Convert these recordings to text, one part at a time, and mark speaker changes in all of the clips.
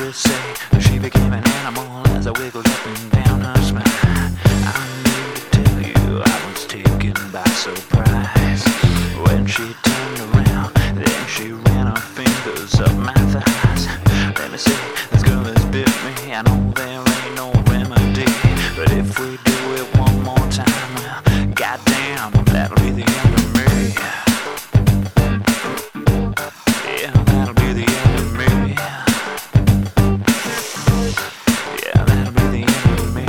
Speaker 1: to say she became an animal as I wiggled up and down her spine. I need to tell you I was taken by surprise when she turned around. Then she ran her fingers up my thighs. Let me see, this girl has bit me. I know there ain't no remedy, but if we do it one more time, well, goddamn, that'll be the end of me. Yeah, that'll be the end of me. Yeah, that'll be the end of me.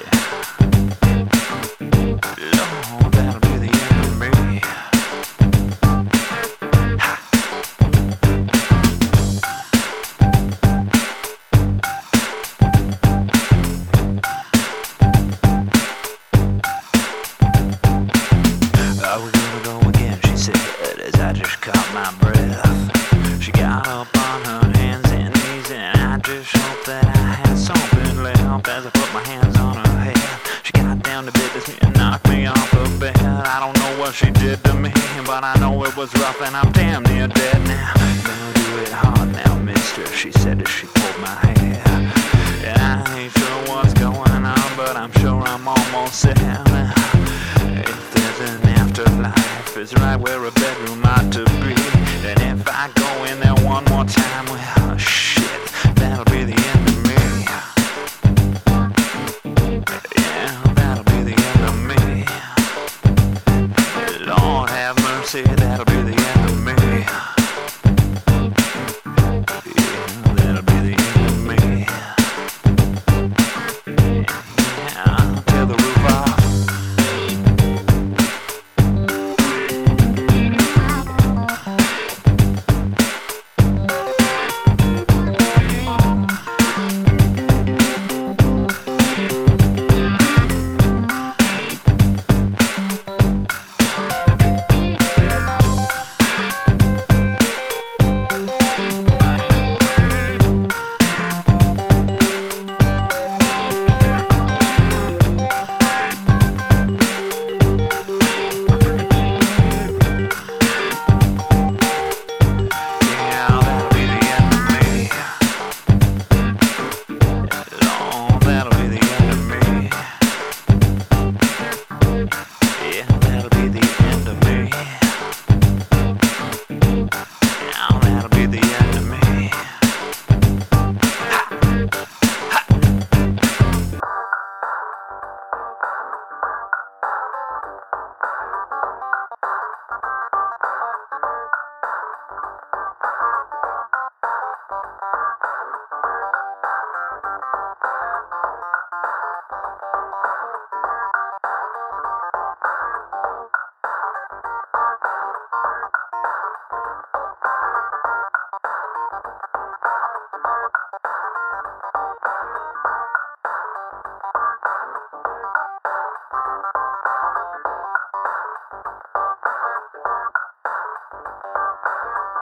Speaker 1: Lord, that'll be the end of me. Are we gonna go again, she said, as I just caught my breath. She got up on her hands and knees, and I just hoped that I had something left as I put my hands on her head. She got down to business and knocked me off the bed. I don't know what she did to me, but I know it was rough and I'm damn near dead now. Don't do it hard now, mister, she said as she pulled my hair. Yeah, I ain't sure what's going on, but I'm sure I'm almost there. If there's an afterlife, it's right where a bedroom ought to be. And if I go in there one more time, well, shit, that'll be the end of me. Yeah, that'll be the end of me. Lord have mercy, that'll be the end of me. Yeah, that'll be the end of me. Yeah, tear the roof off.